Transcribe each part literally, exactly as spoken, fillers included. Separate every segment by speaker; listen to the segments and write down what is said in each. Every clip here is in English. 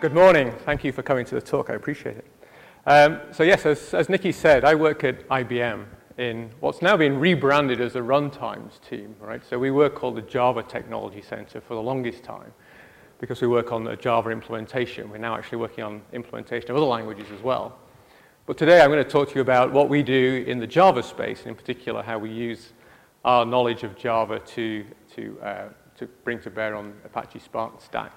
Speaker 1: Good morning. Thank you for coming to the talk. I appreciate it. Um, so yes, as, as Nikki said, I work at I B M in what's now been rebranded as the Runtimes team, right? So we work called the Java Technology Center for the longest time because we work on the Java implementation. We're now actually working on implementation of other languages as well. But today I'm going to talk to you about what we do in the Java space, and in particular how we use our knowledge of Java to, to, uh, to bring to bear on Apache Spark Stack.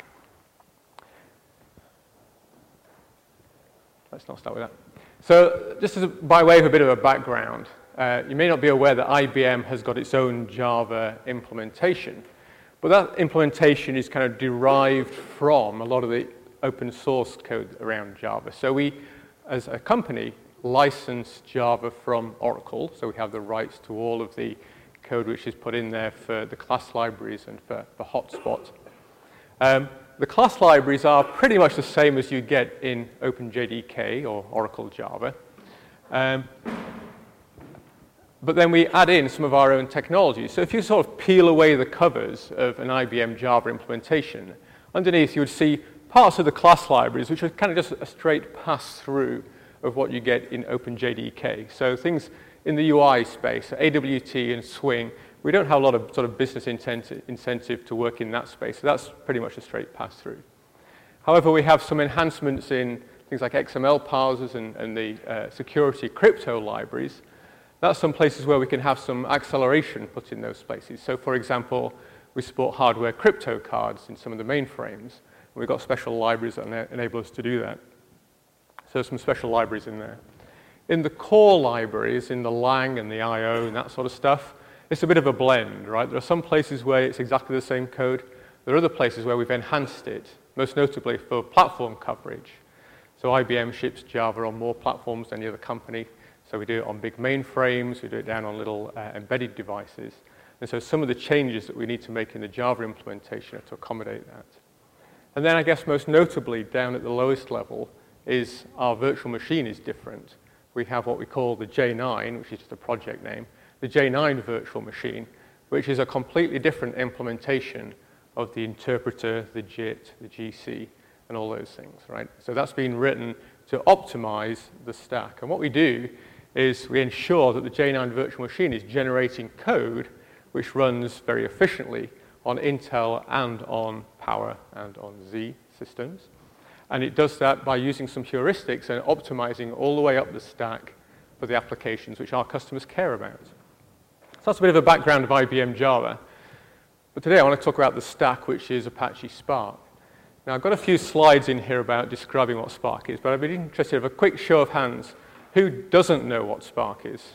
Speaker 1: Let's not start with that. So just as a, by way of a bit of a background, uh, you may not be aware that I B M has got its own Java implementation, but that implementation is kind of derived from a lot of the open source code around Java. So we, as a company, license Java from Oracle, so we have the rights to all of the code which is put in there for the class libraries and for, for Hotspot. Um, The class libraries are pretty much the same as you get in OpenJDK or Oracle Java. Um, but then we add in some of our own technologies. So if you sort of peel away the covers of an I B M Java implementation, underneath you would see parts of the class libraries which are kind of just a straight pass-through of what you get in OpenJDK. So things in the U I space, A W T and Swing, we don't have a lot of sort of business incentive to work in that space, so that's pretty much a straight pass-through. However, we have some enhancements in things like X M L parsers and, and the uh, security crypto libraries. That's some places where we can have some acceleration put in those places. So, for example, we support hardware crypto cards in some of the mainframes. We've got special libraries that enable us to do that. So some special libraries in there. In the core libraries, in the Lang and the I O and that sort of stuff, it's a bit of a blend, right? There are some places where it's exactly the same code. There are other places where we've enhanced it, most notably for platform coverage. So I B M ships Java on more platforms than any other company. So we do it on big mainframes, we do it down on little uh, embedded devices. And so some of the changes that we need to make in the Java implementation are to accommodate that. And then I guess most notably down at the lowest level is our virtual machine is different. We have what we call the J nine, which is just a project name, the J nine virtual machine, which is a completely different implementation of the interpreter, the J I T, the G C, and all those things, right? So that's been written to optimize the stack. And what we do is we ensure that the J nine virtual machine is generating code which runs very efficiently on Intel and on Power and on Z systems. And it does that by using some heuristics and optimizing all the way up the stack for the applications which our customers care about. So that's a bit of a background of I B M Java. But today I want to talk about the stack, which is Apache Spark. Now, I've got a few slides in here about describing what Spark is, but I'd be interested in a quick show of hands. Who doesn't know what Spark is?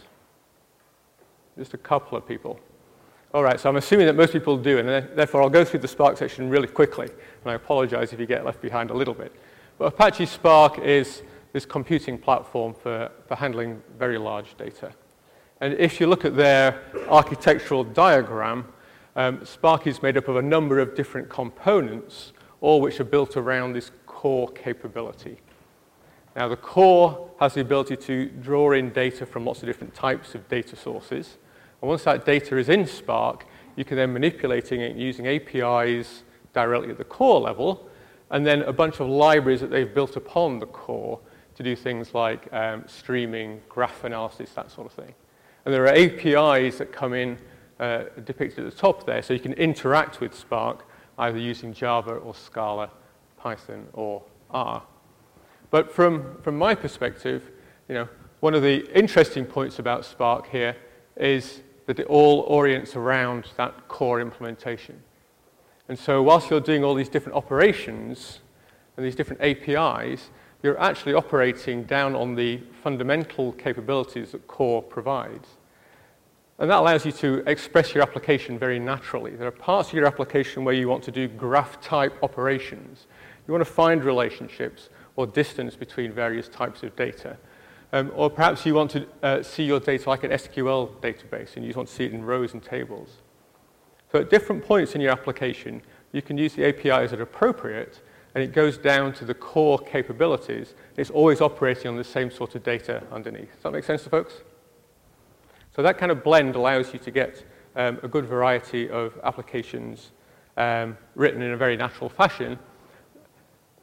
Speaker 1: Just a couple of people. All right, so I'm assuming that most people do, and therefore I'll go through the Spark section really quickly, and I apologize if you get left behind a little bit. But Apache Spark is this computing platform for, for handling very large data. And if you look at their architectural diagram, um, Spark is made up of a number of different components, all which are built around this core capability. Now, the core has the ability to draw in data from lots of different types of data sources. And once that data is in Spark, you can then manipulate it using A P Is directly at the core level, and then a bunch of libraries that they've built upon the core to do things like um, streaming, graph analysis, that sort of thing. And there are A P Is that come in uh, depicted at the top there, so you can interact with Spark either using Java or Scala, Python, or R. But from, from my perspective, you know, one of the interesting points about Spark here is that it all orients around that core implementation. And so whilst you're doing all these different operations and these different A P Is, you're actually operating down on the fundamental capabilities that core provides. And that allows you to express your application very naturally. There are parts of your application where you want to do graph-type operations. You want to find relationships or distance between various types of data. Um, or perhaps you want to uh, see your data like an S Q L database, and you just want to see it in rows and tables. So at different points in your application, you can use the A P Is that are appropriate, and it goes down to the core capabilities. It's always operating on the same sort of data underneath. Does that make sense to folks? So that kind of blend allows you to get um, a good variety of applications um, written in a very natural fashion.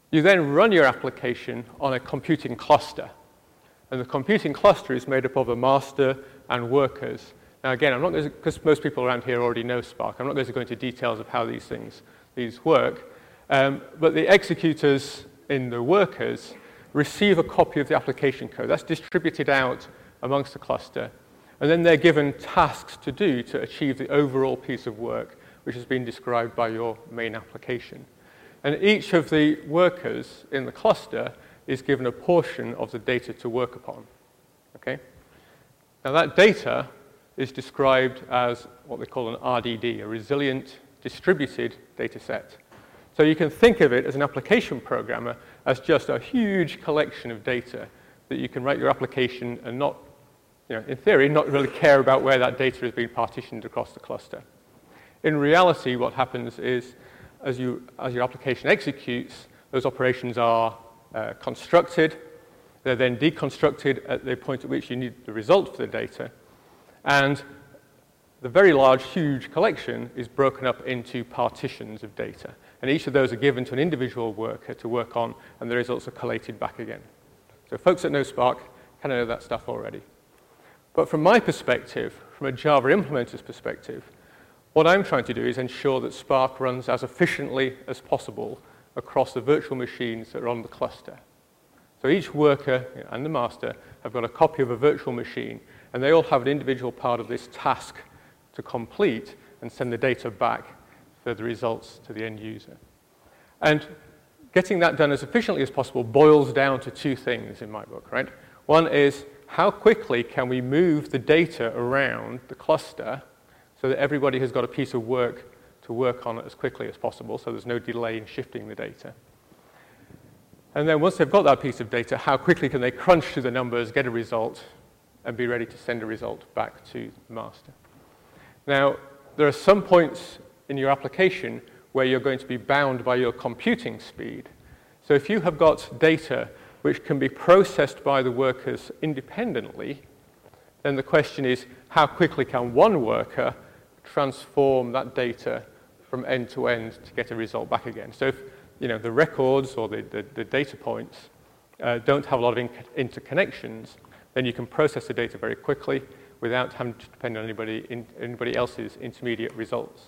Speaker 1: You then run your application on a computing cluster. And the computing cluster is made up of a master and workers. Now again, I'm not going to, because most people around here already know Spark, I'm not going to go into details of how these things these work. Um, but the executors in the workers receive a copy of the application code. That's distributed out amongst the cluster. And then they're given tasks to do to achieve the overall piece of work, which has been described by your main application. And each of the workers in the cluster is given a portion of the data to work upon. Okay? Now that data is described as what they call an R D D, a resilient distributed data set. So you can think of it as an application programmer as just a huge collection of data that you can write your application and not, you know, in theory, not really care about where that data is being partitioned across the cluster. In reality, what happens is, as, you, as your application executes, those operations are uh, constructed. They're then deconstructed at the point at which you need the result for the data. And the very large, huge collection is broken up into partitions of data. And each of those are given to an individual worker to work on, and the results are collated back again. So folks that know Spark kind of know that stuff already. But from my perspective, from a Java implementer's perspective, what I'm trying to do is ensure that Spark runs as efficiently as possible across the virtual machines that are on the cluster. So each worker and the master have got a copy of a virtual machine, and they all have an individual part of this task to complete and send the data back for the results to the end user. And getting that done as efficiently as possible boils down to two things in my book, right? One is, how quickly can we move the data around the cluster so that everybody has got a piece of work to work on as quickly as possible, so there's no delay in shifting the data. And then once they've got that piece of data, how quickly can they crunch through the numbers, get a result, and be ready to send a result back to the master. Now, there are some points in your application where you're going to be bound by your computing speed. So if you have got data which can be processed by the workers independently, then the question is, how quickly can one worker transform that data from end to end to get a result back again? So if you know, the records or the, the, the data points uh, don't have a lot of interconnections, then you can process the data very quickly without having to depend on anybody, in, anybody else's intermediate results.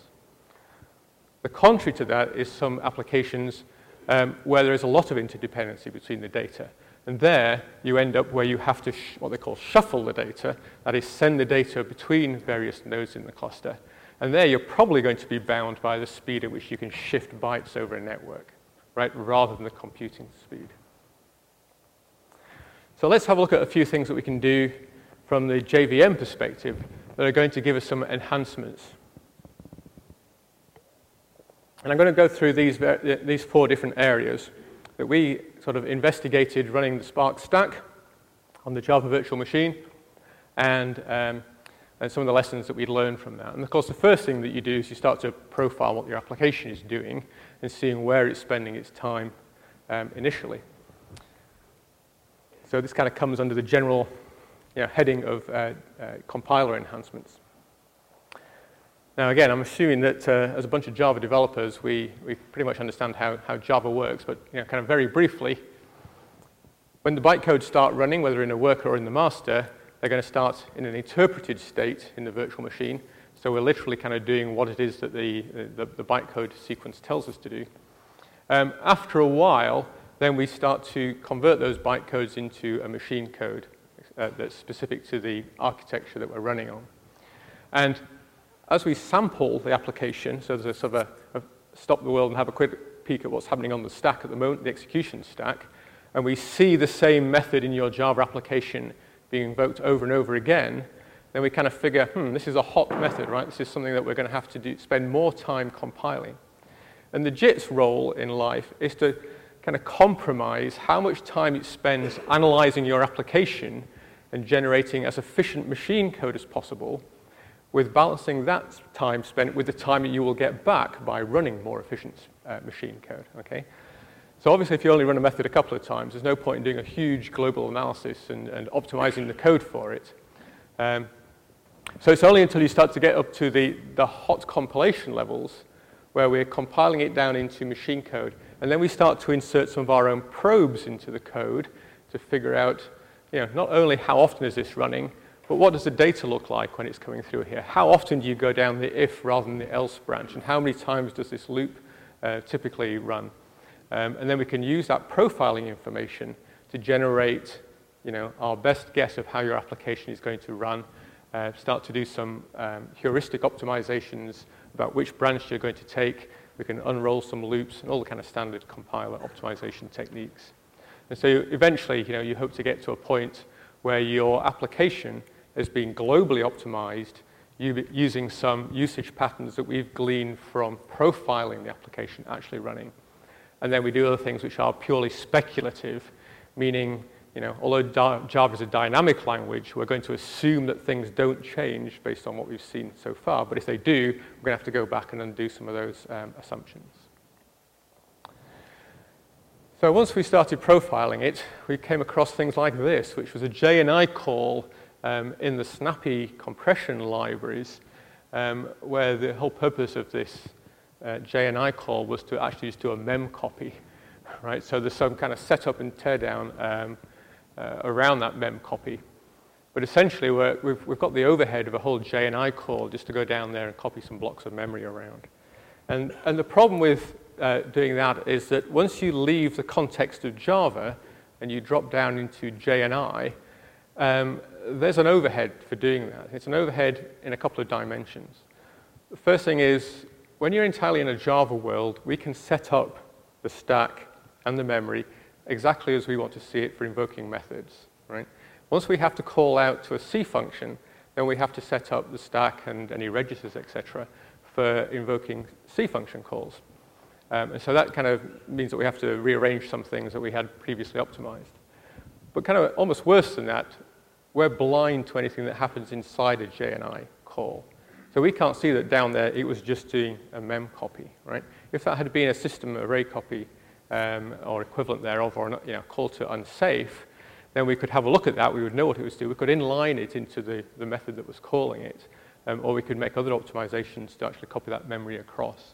Speaker 1: The contrary to that is some applications um, where there is a lot of interdependency between the data. And there, you end up where you have to, sh what they call shuffle the data, that is, send the data between various nodes in the cluster. And there, you're probably going to be bound by the speed at which you can shift bytes over a network, right, rather than the computing speed. So let's have a look at a few things that we can do from the J V M perspective that are going to give us some enhancements. And I'm going to go through these, these four different areas that we sort of investigated running the Spark stack on the Java virtual machine, and, um, and some of the lessons that we'd learned from that. And of course, the first thing that you do is you start to profile what your application is doing and seeing where it's spending its time um, initially. So this kind of comes under the general you know, heading of uh, uh, compiler enhancements. Now again, I'm assuming that uh, as a bunch of Java developers, we, we pretty much understand how, how Java works, but you know, kind of very briefly, when the bytecodes start running, whether in a worker or in the master, they're going to start in an interpreted state in the virtual machine. So we're literally kind of doing what it is that the, the, the bytecode sequence tells us to do. Um, after a while, then we start to convert those bytecodes into a machine code uh, that's specific to the architecture that we're running on. And as we sample the application, so there's a sort of a, a stop the world and have a quick peek at what's happening on the stack at the moment, the execution stack, and we see the same method in your Java application being invoked over and over again, then we kind of figure, hmm, this is a hot method, right? This is something that we're going to have to do, spend more time compiling. And the J I T's role in life is to kind of compromise how much time it spends analyzing your application and generating as efficient machine code as possible, with balancing that time spent with the time that you will get back by running more efficient uh, machine code, okay? So obviously, if you only run a method a couple of times, there's no point in doing a huge global analysis and, and optimizing the code for it. Um, so it's only until you start to get up to the, the hot compilation levels where we're compiling it down into machine code And then we start to insert some of our own probes into the code to figure out, you know, not only how often is this running, but what does the data look like when it's coming through here? How often do you go down the if rather than the else branch? And how many times does this loop uh, typically run? Um, and then we can use that profiling information to generate, you know, our best guess of how your application is going to run, uh, start to do some um, heuristic optimizations about which branch you're going to take. We can unroll some loops and all the kind of standard compiler optimization techniques. And so eventually, you know, you hope to get to a point where your application has been globally optimized using some usage patterns that we've gleaned from profiling the application actually running. And then we do other things which are purely speculative, meaning, you know, although Java is a dynamic language, we're going to assume that things don't change based on what we've seen so far. But if they do, we're going to have to go back and undo some of those um, assumptions. So once we started profiling it, we came across things like this, which was a J N I call um, in the Snappy compression libraries, um, where the whole purpose of this uh, J N I call was to actually just do a mem copy, right? So there's some kind of setup and teardown um, uh, around that mem copy. But essentially, we're, we've, we've got the overhead of a whole J N I call just to go down there and copy some blocks of memory around. And, and the problem with uh, doing that is that once you leave the context of Java and you drop down into J N I, um, there's an overhead for doing that. It's an overhead in a couple of dimensions. The first thing is, when you're entirely in a Java world, we can set up the stack and the memory exactly as we want to see it for invoking methods, right? Once we have to call out to a C function, then we have to set up the stack and any registers, et cetera, for invoking C function calls. Um, and so that kind of means that we have to rearrange some things that we had previously optimized. But kind of almost worse than that, we're blind to anything that happens inside a J N I call. So we can't see that down there it was just doing a mem copy, right? If that had been a system array copy um, or equivalent thereof, or you know, call to unsafe, then we could have a look at that. We would know what it was doing. We could inline it into the, the method that was calling it, um, or we could make other optimizations to actually copy that memory across.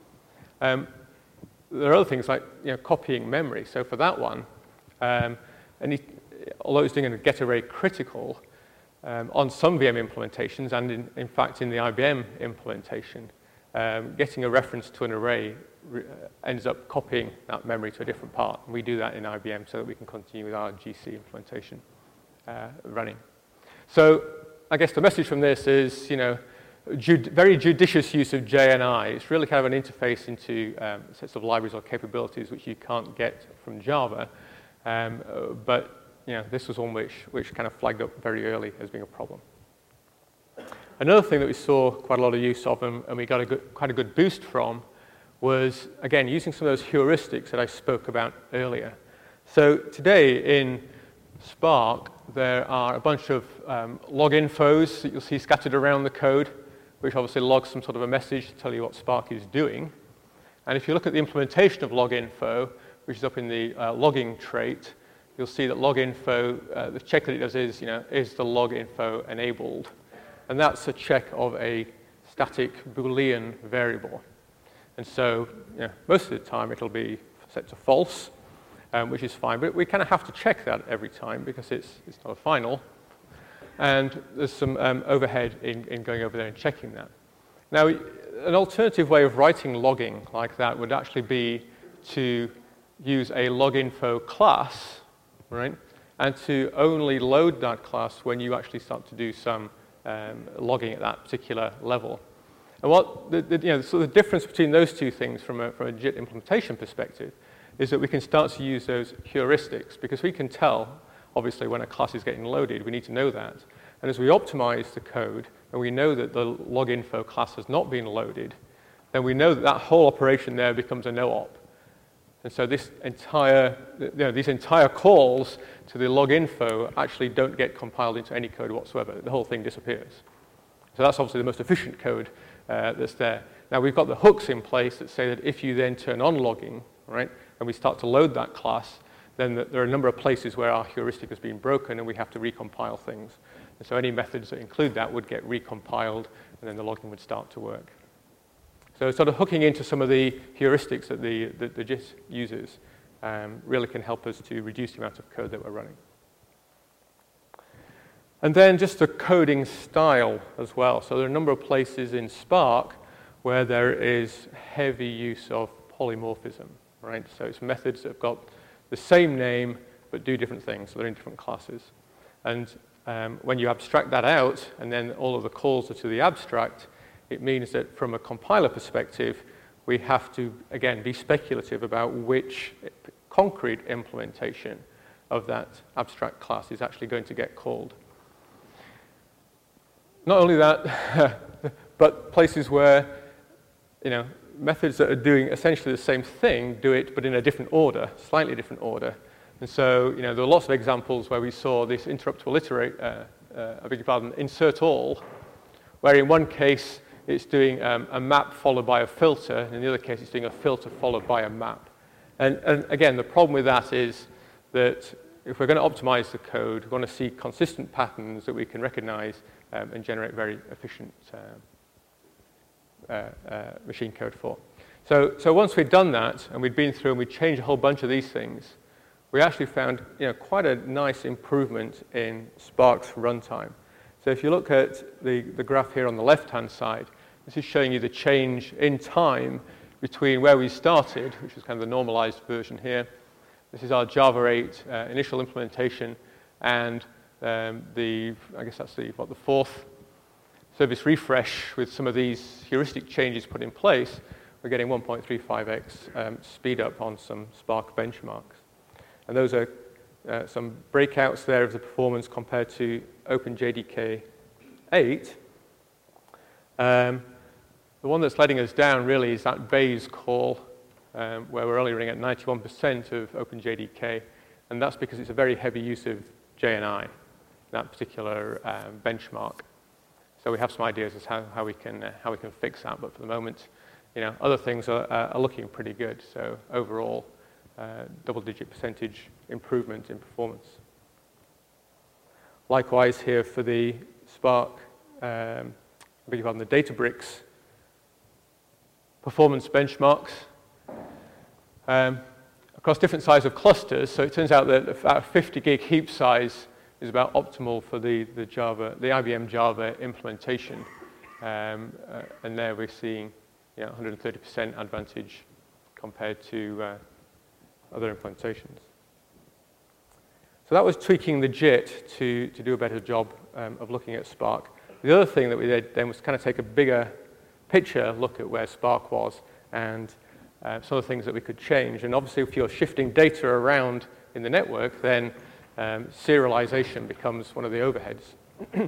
Speaker 1: Um, there are other things like you know, copying memory. So for that one, um, any, although it's doing a get array critical, um, on some V M implementations, and in, in fact in the I B M implementation, um, getting a reference to an array re uh, ends up copying that memory to a different part. And we do that in I B M so that we can continue with our G C implementation uh, running. So I guess the message from this is, you know, Jud very judicious use of J N I. It's really kind of an interface into um, sets of libraries or capabilities which you can't get from Java. Um, uh, but you know, this was one which, which kind of flagged up very early as being a problem. Another thing that we saw quite a lot of use of and, and we got a good, quite a good boost from was, again, using some of those heuristics that I spoke about earlier. So today in Spark, there are a bunch of um, log infos that you'll see scattered around the code, which obviously logs some sort of a message to tell you what Spark is doing. And if you look at the implementation of log info, which is up in the uh, logging trait, you'll see that log info, uh, the check that it does is, you know, is the log info enabled? And that's a check of a static Boolean variable. And so, you know, most of the time it'll be set to false, um, which is fine. But we kind of have to check that every time because it's, it's not a final. And there's some um, overhead in, in going over there and checking that. Now, an alternative way of writing logging like that would actually be to use a loginfo class, right? And to only load that class when you actually start to do some um, logging at that particular level. And what the, the, you know, so the difference between those two things from a, from a JIT implementation perspective is that we can start to use those heuristics because we can tell, obviously, when a class is getting loaded, we need to know that. And as we optimize the code and we know that the loginfo class has not been loaded, then we know that that whole operation there becomes a no-op. And so this entire, you know, these entire calls to the loginfo actually don't get compiled into any code whatsoever. The whole thing disappears. So that's obviously the most efficient code uh, that's there. Now we've got the hooks in place that say that if you then turn on logging, right, and we start to load that class, then there are a number of places where our heuristic has been broken and we have to recompile things. And so any methods that include that would get recompiled and then the logging would start to work. So sort of hooking into some of the heuristics that the, the, the JIT uses um, really can help us to reduce the amount of code that we're running. And then just the coding style as well. So there are a number of places in Spark where there is heavy use of polymorphism, right? So it's methods that have got the same name but do different things. So they're in different classes. And um, when you abstract that out and then all of the calls are to the abstract, it means that from a compiler perspective, we have to, again, be speculative about which concrete implementation of that abstract class is actually going to get called. Not only that, but places where, you know, methods that are doing essentially the same thing do it, but in a different order, slightly different order. And so, you know, there are lots of examples where we saw this interruptible iterate, uh, uh, I beg your pardon, insert all, where in one case it's doing um, a map followed by a filter, and in the other case it's doing a filter followed by a map. And, and again, the problem with that is that if we're going to optimize the code, we want to see consistent patterns that we can recognize um, and generate very efficient uh, uh, uh, machine code for. So, so once we'd done that, and we'd been through and we'd changed a whole bunch of these things, we actually found, you know, quite a nice improvement in Spark's runtime. So if you look at the, the graph here on the left-hand side, this is showing you the change in time between where we started, which was kind of the normalized version here. This is our Java eight uh, initial implementation, and um, the, I guess that's the, what, the fourth service refresh with some of these heuristic changes put in place. We're getting one point three five x um, speed up on some Spark benchmarks. And those are uh, some breakouts there of the performance compared to OpenJDK eight. Um, the one that's letting us down really is that Bayes call, um, where we're only running at ninety-one percent of OpenJDK, and that's because it's a very heavy use of J N I, that particular um, benchmark. So we have some ideas as how, how we can uh, how we can fix that, but for the moment, you know, other things are, uh, are looking pretty good. So overall, uh, double-digit percentage improvement in performance. Likewise here for the Spark, um, I beg your pardon, the Databricks performance benchmarks um, across different size of clusters. So it turns out that about fifty gig heap size is about optimal for the, the Java, the I B M Java implementation. Um, uh, and there we're seeing, you know, one hundred thirty percent advantage compared to uh, other implementations. So that was tweaking the JIT to, to do a better job um, of looking at Spark. The other thing that we did then was kind of take a bigger picture look at where Spark was and uh, some of the things that we could change. And obviously, if you're shifting data around in the network, then um, serialization becomes one of the overheads.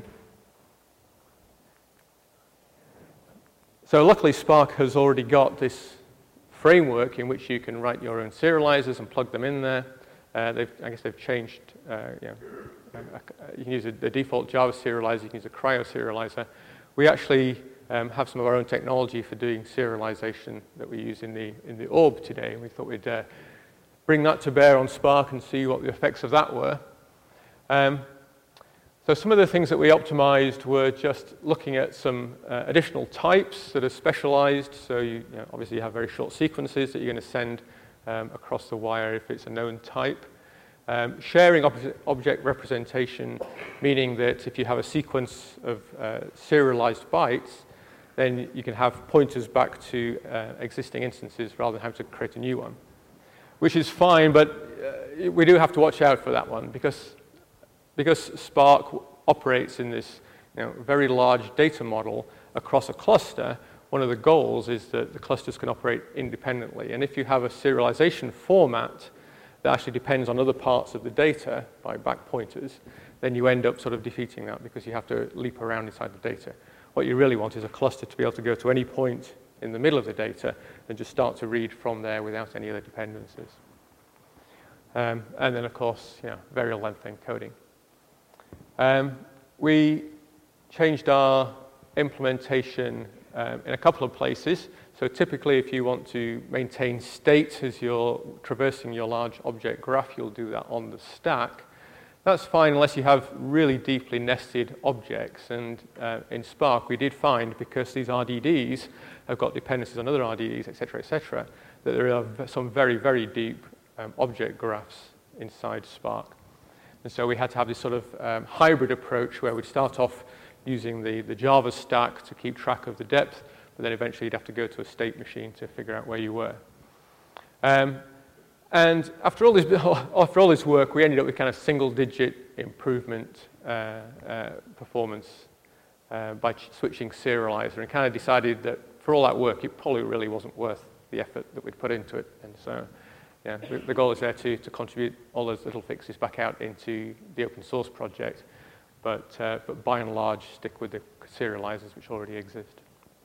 Speaker 1: So luckily, Spark has already got this framework in which you can write your own serializers and plug them in there. Uh, they've, I guess they've changed, uh, you know, uh, you can use a, a default Java serializer, you can use a cryo serializer. We actually um, have some of our own technology for doing serialization that we use in the, in the orb today, and we thought we'd uh, bring that to bear on Spark and see what the effects of that were. Um, so some of the things that we optimized were just looking at some uh, additional types that are specialized. So you, you know, obviously you have very short sequences that you're going to send um, across the wire if it's a known type. Um, sharing ob object representation, meaning that if you have a sequence of uh, serialized bytes, then you can have pointers back to uh, existing instances rather than having to create a new one, which is fine, but uh, we do have to watch out for that one because Because Spark operates in this, you know, very large data model across a cluster, one of the goals is that the clusters can operate independently. And if you have a serialization format that actually depends on other parts of the data by back pointers, then you end up sort of defeating that because you have to leap around inside the data. What you really want is a cluster to be able to go to any point in the middle of the data and just start to read from there without any other dependencies. Um, and then, of course, you know, variable length encoding. Um, we changed our implementation um, in a couple of places. So typically, if you want to maintain state as you're traversing your large object graph, you'll do that on the stack. That's fine unless you have really deeply nested objects. And uh, in Spark, we did find, because these R D Ds have got dependencies on other R D Es, et cetera, et cetera, that there are some very, very deep um, object graphs inside Spark. And so we had to have this sort of um, hybrid approach where we'd start off using the, the Java stack to keep track of the depth, but then eventually you'd have to go to a state machine to figure out where you were. Um, and after all, this, after all this work, we ended up with kind of single-digit improvement uh, uh, performance uh, by switching serializer, and kind of decided that for all that work, it probably really wasn't worth the effort that we'd put into it. And so, yeah, the, the goal is there to, to contribute all those little fixes back out into the open source project, but, uh, but by and large, stick with the serializers which already exist.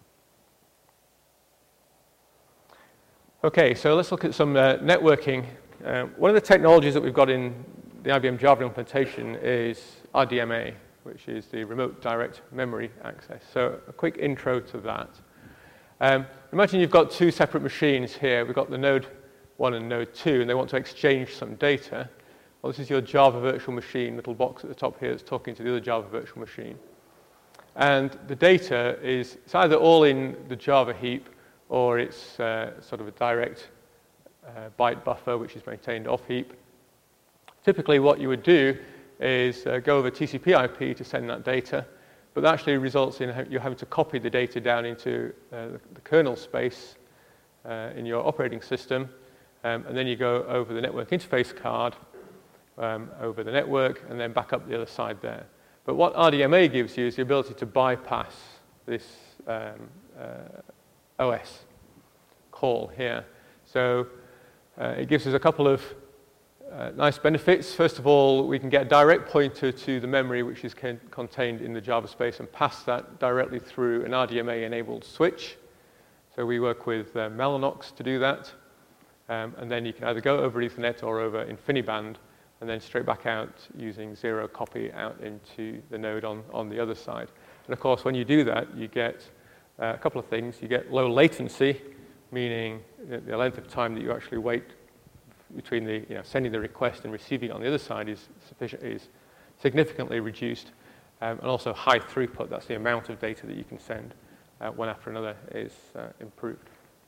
Speaker 1: Okay, so let's look at some uh, networking. Uh, one of the technologies that we've got in the I B M Java implementation is R D M A, which is the Remote Direct Memory Access. So a quick intro to that. Um, imagine you've got two separate machines here. We've got the node one and node two, and they want to exchange some data. Well, this is your Java virtual machine, little box at the top here that's talking to the other Java virtual machine. And the data is it's either all in the Java heap, or it's uh, sort of a direct uh, byte buffer, which is maintained off heap. Typically, what you would do is uh, go over T C P I P to send that data, but that actually results in you having to copy the data down into uh, the, the kernel space uh, in your operating system, um, and then you go over the network interface card, um, over the network, and then back up the other side there. But what R D M A gives you is the ability to bypass this um, uh, O S call here. So uh, it gives us a couple of uh, nice benefits. First of all, we can get a direct pointer to the memory which is con contained in the Java space and pass that directly through an R D M A-enabled switch. So we work with uh, Mellanox to do that. Um, and then you can either go over Ethernet or over InfiniBand, and then straight back out using zero copy out into the node on, on the other side. And of course, when you do that, you get Uh, a couple of things. You get low latency, meaning the length of time that you actually wait between the, you know, sending the request and receiving it on the other side is sufficient, is significantly reduced, um, and also high throughput. That's the amount of data that you can send uh, one after another is uh, improved.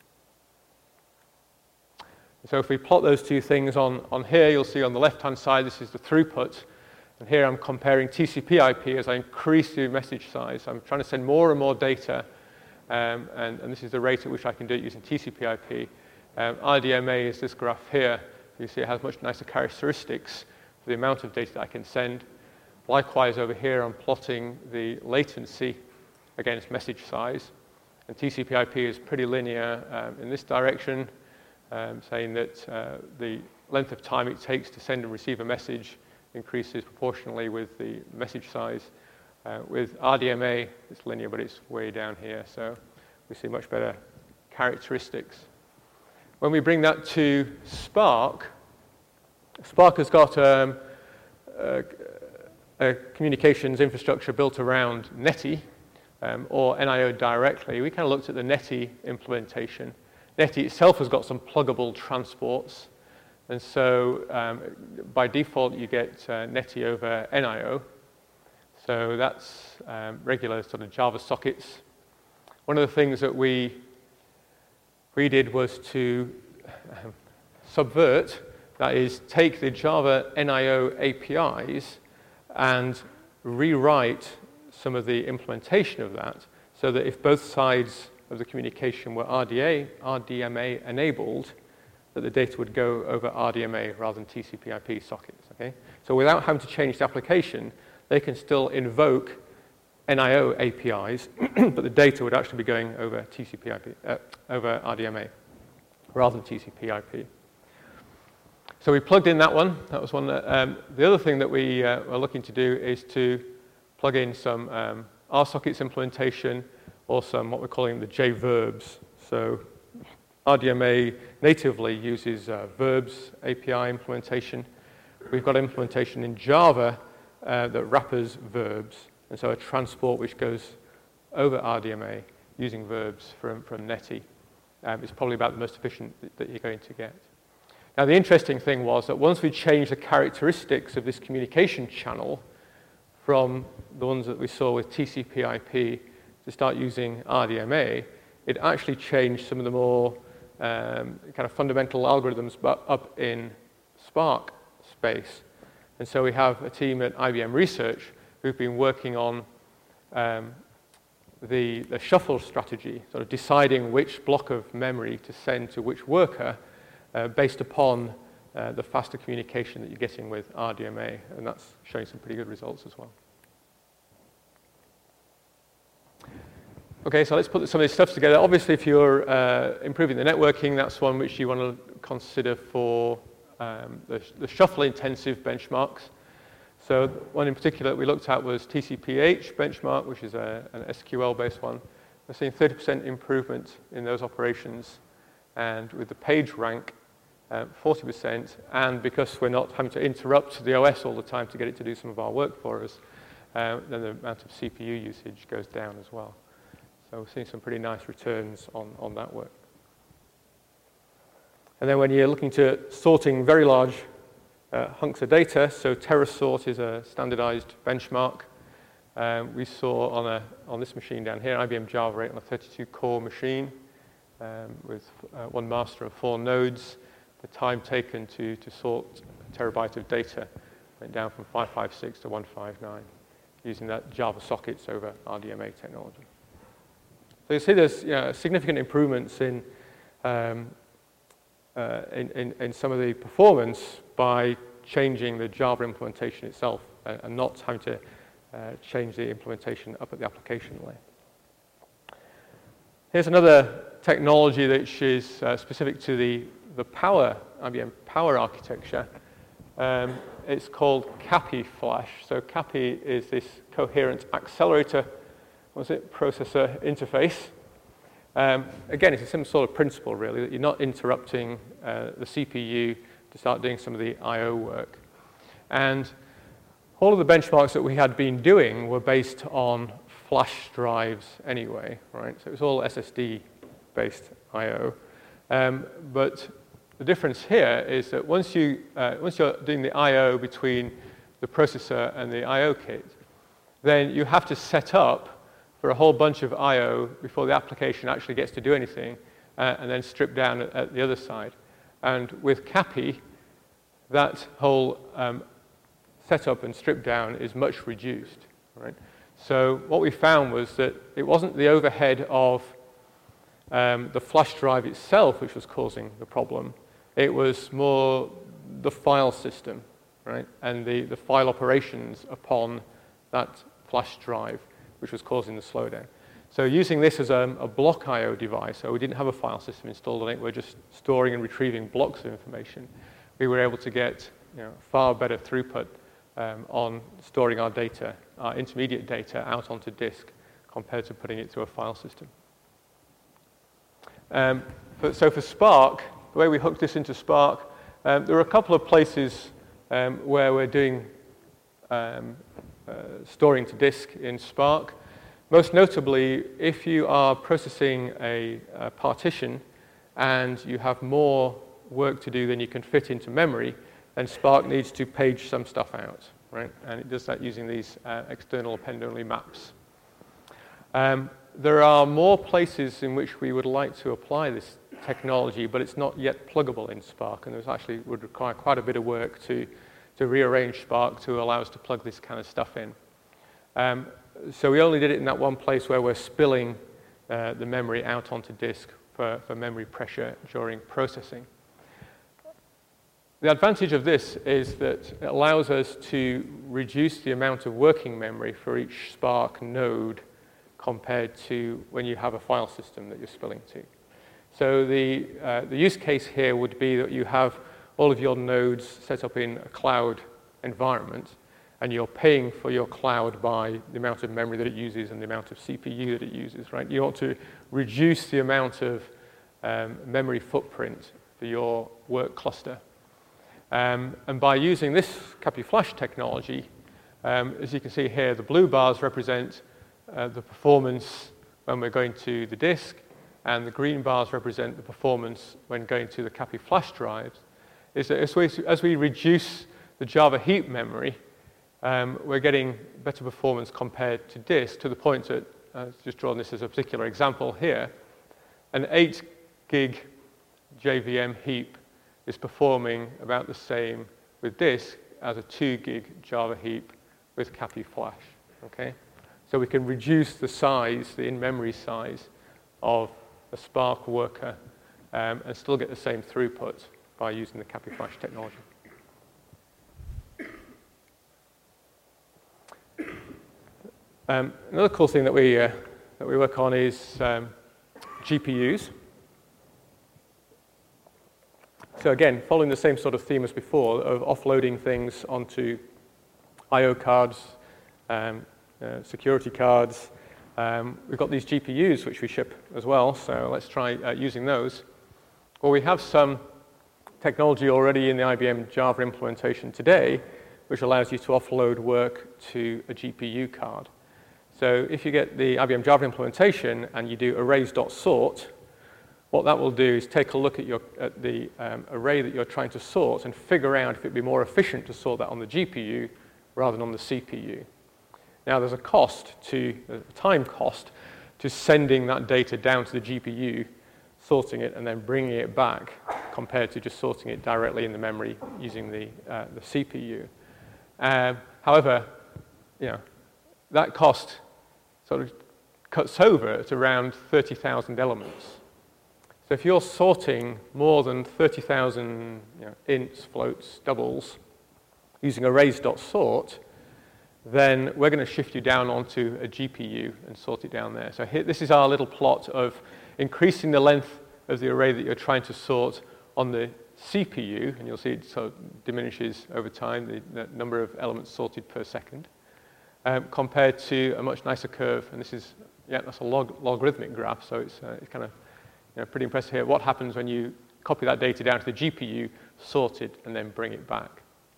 Speaker 1: So if we plot those two things on, on here, you'll see on the left-hand side, this is the throughput. And here I'm comparing T C P I P as I increase the message size. I'm trying to send more and more data. Um, and, and this is the rate at which I can do it using T C P I P. Um, R D M A is this graph here. You see it has much nicer characteristics for the amount of data that I can send. Likewise, over here, I'm plotting the latency against message size. And T C P I P is pretty linear um, in this direction, um, saying that uh, the length of time it takes to send and receive a message increases proportionally with the message size. Uh, with R D M A, it's linear, but it's way down here, so we see much better characteristics. When we bring that to Spark, Spark has got um, a, a communications infrastructure built around NetI, um, or N I O directly. We kind of looked at the NetI implementation. NetI itself has got some pluggable transports, and so um, by default, you get uh, NetI over N I O. So that's um, regular sort of Java sockets. One of the things that we, we did was to um, subvert, that is, take the Java N I O A P Is and rewrite some of the implementation of that so that if both sides of the communication were R D A, R D M A enabled, that the data would go over R D M A rather than T C P I P sockets. Okay? So without having to change the application, they can still invoke N I O A P Is, but the data would actually be going over T C P I P, uh, over R D M A, rather than T C P I P. So we plugged in that one. That was one. That, um, the other thing that we uh, are looking to do is to plug in some um, R sockets implementation, or some what we're calling the J verbs. So R D M A natively uses uh, verbs A P I implementation. We've got implementation in Java Uh, that wrappers verbs, and so a transport which goes over R D M A using verbs from, from NetI um, is probably about the most efficient th that you're going to get. Now the interesting thing was that once we changed the characteristics of this communication channel from the ones that we saw with T C P I P to start using R D M A, it actually changed some of the more um, kind of fundamental algorithms but up in Spark space. And so we have a team at I B M Research who've been working on um, the, the shuffle strategy, sort of deciding which block of memory to send to which worker uh, based upon uh, the faster communication that you're getting with R D M A. And that's showing some pretty good results as well. Okay, so let's put some of this stuff together. Obviously, if you're uh, improving the networking, that's one which you want to consider for um, the, the shuffle-intensive benchmarks. So one in particular that we looked at was T C P H benchmark, which is a, an S Q L-based one. We're seeing thirty percent improvement in those operations, and with the page rank, uh, forty percent. And because we're not having to interrupt the O S all the time to get it to do some of our work for us, uh, then the amount of C P U usage goes down as well. So we're seeing some pretty nice returns on, on that work. And then when you're looking to sorting very large uh, hunks of data, so TeraSort is a standardized benchmark. Um, we saw on, a, on this machine down here, I B M Java eight on a thirty-two core machine um, with uh, one master and four nodes. The time taken to, to sort a terabyte of data went down from five fifty-six to one fifty-nine using that Java sockets over R D M A technology. So you see there's you know, significant improvements in, um, uh, in, in, in some of the performance by changing the Java implementation itself uh, and not having to uh, change the implementation up at the application layer. Here's another technology that is uh, specific to the, the Power, I B M Power architecture. Um, it's called CAPI Flash. So CAPI is this coherent accelerator what's it, processor interface. Um, again, it's a similar sort of principle, really, that you're not interrupting uh, the C P U to start doing some of the I O work. And all of the benchmarks that we had been doing were based on flash drives anyway, right? So it was all S S D-based I O. Um, but the difference here is that once, you, uh, once you're doing the I O between the processor and the I O kit, then you have to set up for a whole bunch of I O before the application actually gets to do anything, uh, and then strip down at, at the other side. And with CAPI, that whole um, setup and strip down is much reduced, right? So what we found was that it wasn't the overhead of um, the flash drive itself which was causing the problem. It was more the file system, right? And the, the file operations upon that flash drive, which was causing the slowdown. So using this as a, a block I O device, so we didn't have a file system installed on it, we're just storing and retrieving blocks of information, we were able to get you know, far better throughput um, on storing our data, our intermediate data, out onto disk compared to putting it through a file system. Um, but, so for Spark, the way we hooked this into Spark, um, there are a couple of places um, where we're doing um, Uh, storing to disk in Spark. Most notably, if you are processing a, a partition and you have more work to do than you can fit into memory, then Spark needs to page some stuff out, right? And it does that using these uh, external append-only maps. Um, there are more places in which we would like to apply this technology, but it's not yet pluggable in Spark, and there's actually would require quite a bit of work to to rearrange Spark to allow us to plug this kind of stuff in. Um, so we only did it in that one place where we're spilling uh, the memory out onto disk for, for memory pressure during processing. The advantage of this is that it allows us to reduce the amount of working memory for each Spark node compared to when you have a file system that you're spilling to. So the, uh, the use case here would be that you have all of your nodes set up in a cloud environment, and you're paying for your cloud by the amount of memory that it uses and the amount of C P U that it uses, right? You want to reduce the amount of um, memory footprint for your work cluster. Um, and by using this CAPI Flash technology, um, as you can see here, the blue bars represent uh, the performance when we're going to the disk, and the green bars represent the performance when going to the CAPI Flash drives. Is that as we, as we reduce the Java heap memory, um, we're getting better performance compared to disk, to the point that, uh, just drawing this as a particular example here, an eight gig J V M heap is performing about the same with disk as a two gig Java heap with Capi Flash. Okay? So we can reduce the size, the in-memory size of a Spark worker um, and still get the same throughput by using the Capi Flash technology. Um, another cool thing that we, uh, that we work on is um, G P Us. So again, following the same sort of theme as before of offloading things onto I O cards, um, uh, security cards. Um, we've got these G P Us which we ship as well, so let's try uh, using those. Well, we have some technology already in the I B M Java implementation today which allows you to offload work to a G P U card. So if you get the I B M Java implementation and you do arrays.sort, what that will do is take a look at, your, at the um, array that you're trying to sort and figure out if it'd be more efficient to sort that on the G P U rather than on the C P U. Now there's a cost to, a time cost to sending that data down to the G P U, sorting it and then bringing it back compared to just sorting it directly in the memory using the, uh, the C P U. Um, however, you know, that cost sort of cuts over at around thirty thousand elements. So if you're sorting more than thirty thousand you know, ints, floats, doubles using arrays.sort, then we're going to shift you down onto a G P U and sort it down there. So here, this is our little plot of increasing the length of the array that you're trying to sort on the C P U, and you'll see it sort of diminishes over time, the, the number of elements sorted per second, um, compared to a much nicer curve. And this is, yeah, that's a log, logarithmic graph, so it's, uh, it's kind of you know, pretty impressive here. What happens when you copy that data down to the G P U, sort it, and then bring it back?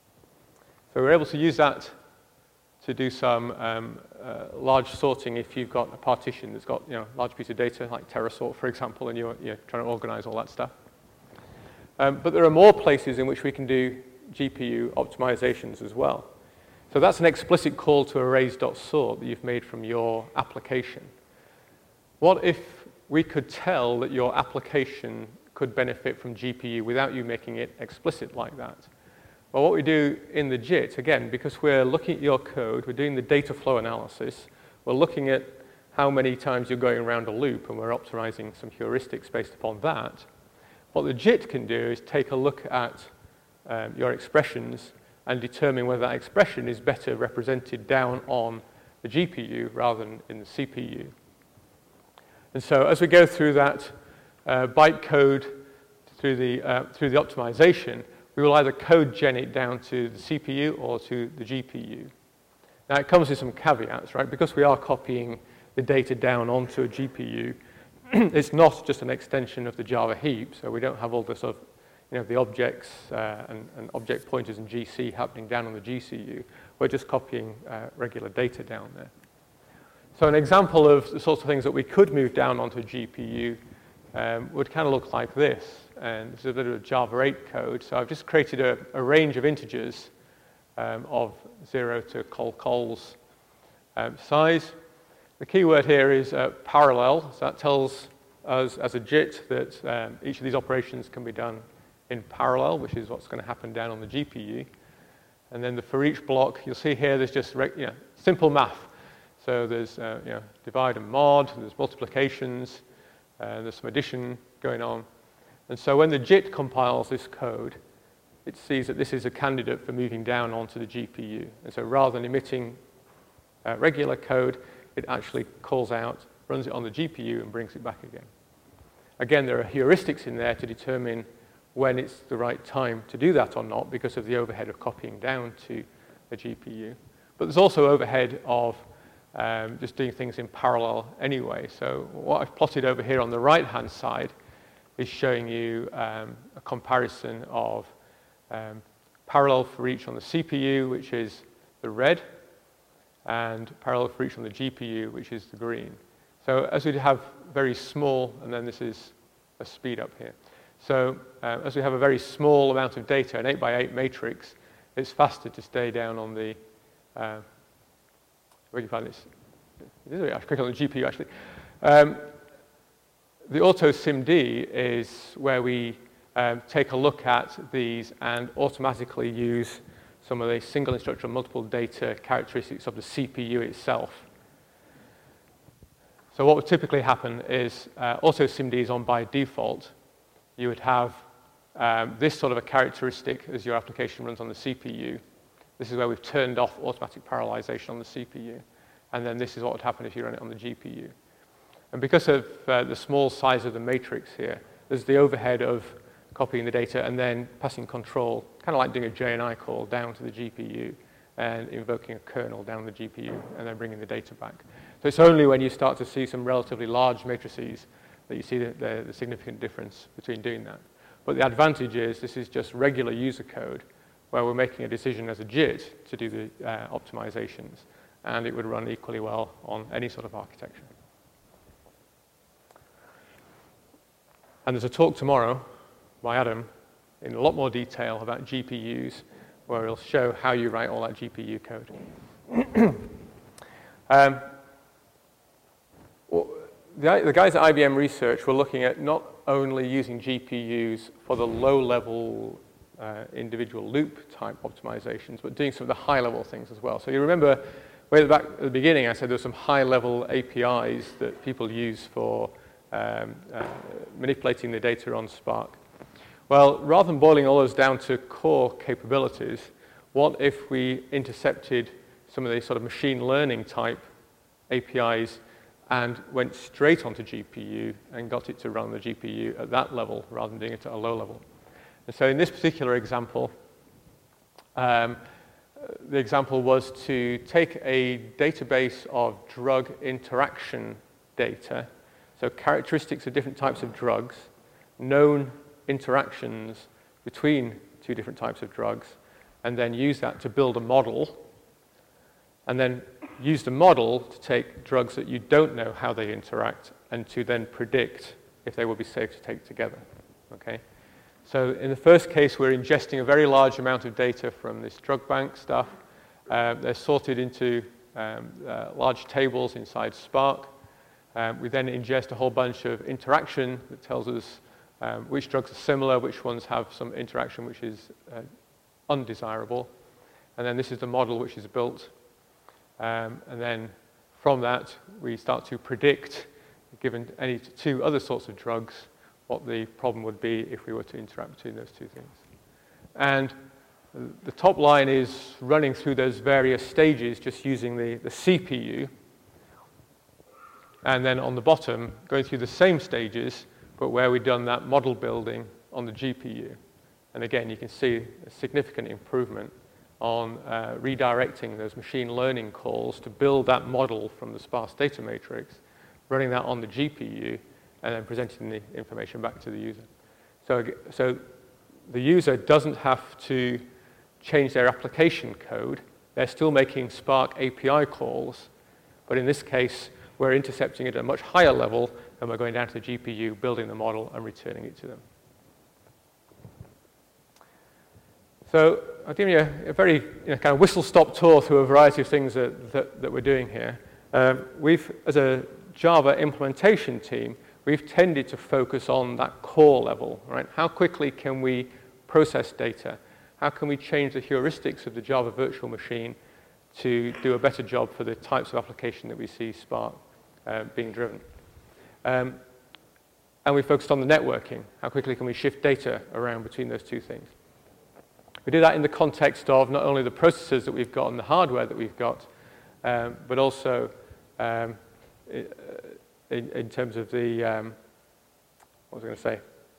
Speaker 1: So we're able to use that to do some um, uh, large sorting if you've got a partition that's got you know, a large piece of data, like TerraSort, for example, and you're, you're trying to organize all that stuff. Um, but there are more places in which we can do G P U optimizations as well. So that's an explicit call to arrays.sort that you've made from your application. What if we could tell that your application could benefit from G P U without you making it explicit like that? Well, what we do in the J I T, again, because we're looking at your code, we're doing the data flow analysis, we're looking at how many times you're going around a loop, and we're optimizing some heuristics based upon that. What the J I T can do is take a look at um, your expressions and determine whether that expression is better represented down on the G P U rather than in the C P U. And so as we go through that uh, bytecode through the, uh, through the optimization, we will either code gen it down to the C P U or to the G P U. Now it comes with some caveats, right? Because we are copying the data down onto a G P U, it's not just an extension of the Java heap, so we don't have all the sort of, you know, the objects uh, and, and object pointers and G C happening down on the G C U. We're just copying uh, regular data down there. So an example of the sorts of things that we could move down onto a G P U um, would kind of look like this. And this is a bit of Java eight code. So I've just created a, a range of integers um, of zero to col col's um, size. The key word here is uh, parallel. So that tells us as a J I T that um, each of these operations can be done in parallel, which is what's going to happen down on the G P U. And then the for each block, you'll see here there's just you know, simple math. So there's uh, you know, divide and mod, there's multiplications, uh, there's some addition going on. And so when the J I T compiles this code, it sees that this is a candidate for moving down onto the G P U. And so rather than emitting uh, regular code, it actually calls out, runs it on the G P U, and brings it back again. Again, there are heuristics in there to determine when it's the right time to do that or not because of the overhead of copying down to a G P U. But there's also overhead of um, just doing things in parallel anyway. So what I've plotted over here on the right-hand side is showing you um, a comparison of um, parallel for each on the C P U, which is the red, and parallel for each on the G P U, which is the green. So as we have very small, and then this is a speed up here. So uh, as we have a very small amount of data, an eight by eight matrix, it's faster to stay down on the, uh, where do you find this? I should click on the G P U actually. Um, the AutoSIMD is where we um, take a look at these and automatically use some of the single instruction multiple data characteristics of the C P U itself. So what would typically happen is uh, AutoSIMD is on by default. You would have um, this sort of a characteristic as your application runs on the C P U. This is where we've turned off automatic parallelization on the C P U. And then this is what would happen if you run it on the G P U. And because of uh, the small size of the matrix here, there's the overhead of copying the data and then passing control, kind of like doing a J N I call down to the G P U and invoking a kernel down the G P U and then bringing the data back. So it's only when you start to see some relatively large matrices that you see the, the, the significant difference between doing that. But the advantage is this is just regular user code where we're making a decision as a J I T to do the uh, optimizations, and it would run equally well on any sort of architecture. And there's a talk tomorrow by Adam in a lot more detail about G P Us, where he'll show how you write all that G P U code. um, well, the, the guys at I B M Research were looking at not only using G P Us for the low-level uh, individual loop type optimizations, but doing some of the high-level things as well. So you remember way back at the beginning, I said there were some high-level A P Is that people use for um, uh, manipulating the data on Spark. Well, rather than boiling all those down to core capabilities, what if we intercepted some of these sort of machine learning type A P Is and went straight onto G P U and got it to run the G P U at that level rather than doing it at a low level? And so in this particular example, um, the example was to take a database of drug interaction data, so characteristics of different types of drugs, known interactions between two different types of drugs, and then use that to build a model, and then use the model to take drugs that you don't know how they interact and to then predict if they will be safe to take together. Okay? So in the first case, we're ingesting a very large amount of data from this drug bank stuff. Uh, they're sorted into um, uh, large tables inside Spark. Um, we then ingest a whole bunch of interaction that tells us um, which drugs are similar, which ones have some interaction which is uh, undesirable. And then this is the model which is built. Um, and then from that, we start to predict, given any two other sorts of drugs, what the problem would be if we were to interact between those two things. And the top line is running through those various stages just using the, the C P U. And then on the bottom, going through the same stages, but where we've done that model building on the G P U. And again, you can see a significant improvement on uh, redirecting those machine learning calls to build that model from the sparse data matrix, running that on the G P U, and then presenting the information back to the user. So, so the user doesn't have to change their application code. They're still making Spark A P I calls, but in this case, we're intercepting it at a much higher level, and we're going down to the G P U, building the model, and returning it to them. So I'll give you a, a very you know, kind of whistle-stop tour through a variety of things that, that, that we're doing here. Um, we've, as a Java implementation team, we've tended to focus on that core level, right? How quickly can we process data? How can we change the heuristics of the Java virtual machine to do a better job for the types of application that we see Spark uh, being driven? Um, and we focused on the networking. How quickly can we shift data around between those two things? We did that in the context of not only the processors that we've got and the hardware that we've got, um, but also um, in, in terms of the, um, what was I going to say?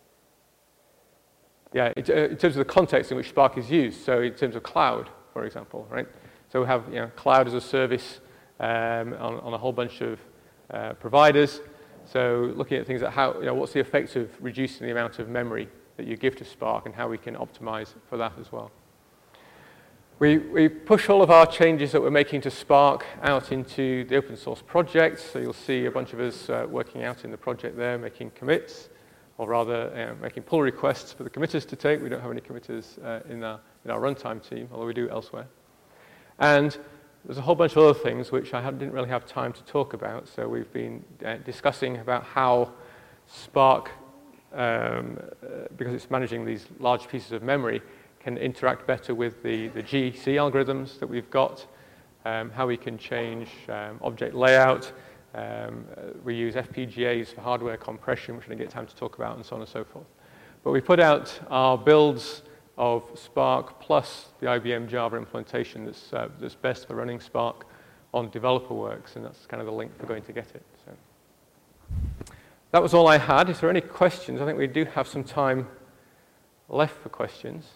Speaker 1: Yeah, in, in terms of the context in which Spark is used. So in terms of cloud, for example, right? So we have you know, cloud as a service um, on, on a whole bunch of uh, providers. So looking at things like how, you know, what's the effect of reducing the amount of memory that you give to Spark and how we can optimize for that as well. We, we push all of our changes that we're making to Spark out into the open source project. So you'll see a bunch of us uh, working out in the project there, making commits, or rather uh, making pull requests for the committers to take. We don't have any committers uh, in, our, in our runtime team, although we do elsewhere. And there's a whole bunch of other things which I didn't really have time to talk about. So we've been uh, discussing about how Spark, um, uh, because it's managing these large pieces of memory, can interact better with the, the G C algorithms that we've got, um, how we can change um, object layout. Um, uh, we use F P G As for hardware compression, which I didn't get time to talk about, and so on and so forth. But we put out our builds of Spark plus the I B M Java implementation that's, uh, that's best for running Spark on DeveloperWorks, and that's kind of the link for going to get it. So that was all I had. Is there any questions? I think we do have some time left for questions.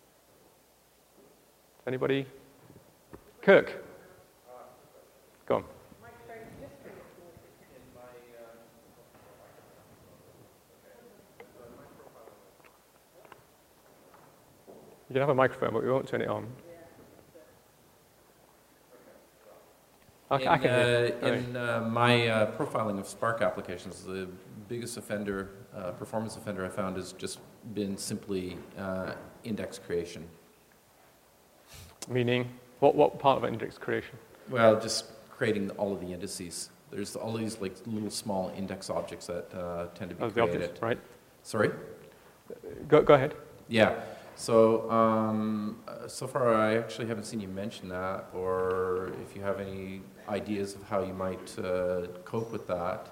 Speaker 1: Anybody? Kirk? Go on. You can have a microphone, but we won't turn it on. I,
Speaker 2: in
Speaker 1: I can hear.
Speaker 2: uh, in uh, my uh, profiling of Spark applications, the biggest offender, uh, performance offender I found has just been simply uh, index creation.
Speaker 1: Meaning, what, what part of index creation?
Speaker 2: Well, just creating all of the indices. There's all these like little small index objects that uh, tend to be
Speaker 1: Oh, the
Speaker 2: created.
Speaker 1: objects, right?
Speaker 2: Sorry?
Speaker 1: Go, go ahead.
Speaker 2: Yeah. So, um, uh, so far I actually haven't seen you mention that, or if you have any ideas of how you might uh, cope with that.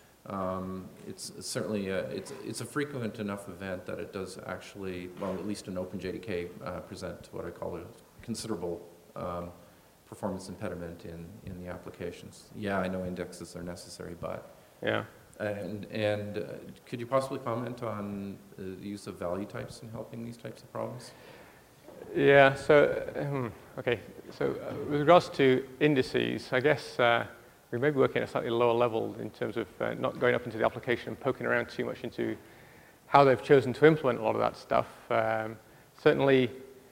Speaker 2: Um, it's, it's certainly a, it's, it's a frequent enough event that it does actually, well, at least in OpenJDK, uh, present what I call a considerable um, performance impediment in, in the applications. Yeah, I know indexes are necessary, but
Speaker 1: Yeah.
Speaker 2: And, and uh, could you possibly comment on uh, the use of value types in helping these types of problems?
Speaker 1: Yeah, so, um, okay, so uh, with regards to indices, I guess uh, we may be working at a slightly lower level in terms of uh, not going up into the application and poking around too much into how they've chosen to implement a lot of that stuff. Um, certainly,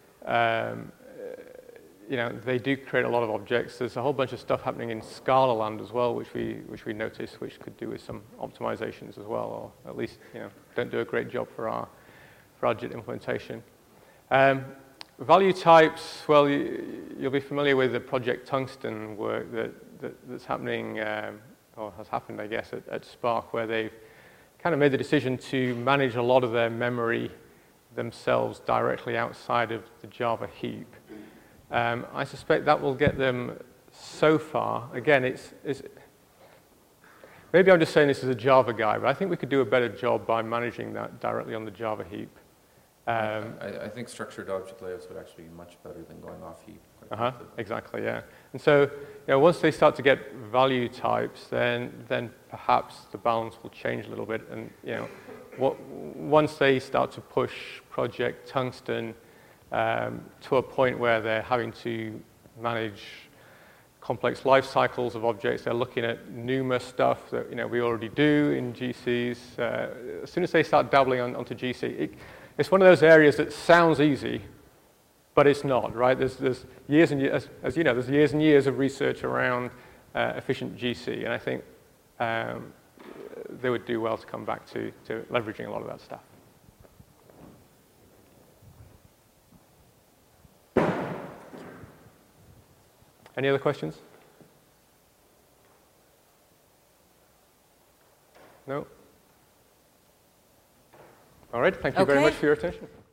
Speaker 1: um, you know, they do create a lot of objects. There's a whole bunch of stuff happening in Scala land as well, which we which we noticed, which could do with some optimizations as well, or at least, you know, don't do a great job for our for our JIT implementation. Um, value types. Well, you, you'll be familiar with the Project Tungsten work that, that that's happening, um, or has happened, I guess, at, at Spark, where they've kind of made the decision to manage a lot of their memory themselves directly outside of the Java heap. Um, I suspect that will get them so far. Again, it's, it's maybe I'm just saying this as a Java guy, but I think we could do a better job by managing that directly on the Java heap. Um,
Speaker 2: I, I think structured object layouts would actually be much better than going off heap.
Speaker 1: Uh-huh, exactly, yeah. And so, you know, once they start to get value types, then then perhaps the balance will change a little bit. And you know, what, once they start to push Project Tungsten Um, to a point where they're having to manage complex life cycles of objects. They're looking at NUMA stuff that, you know, we already do in G Cs. Uh, as soon as they start dabbling on, onto G C, it, it's one of those areas that sounds easy, but it's not, right? There's, there's years and years, as, as you know, there's years and years of research around uh, efficient G C, and I think um, they would do well to come back to, to leveraging a lot of that stuff. Any other questions? No? All right, thank you
Speaker 3: Okay.
Speaker 1: very much for your attention.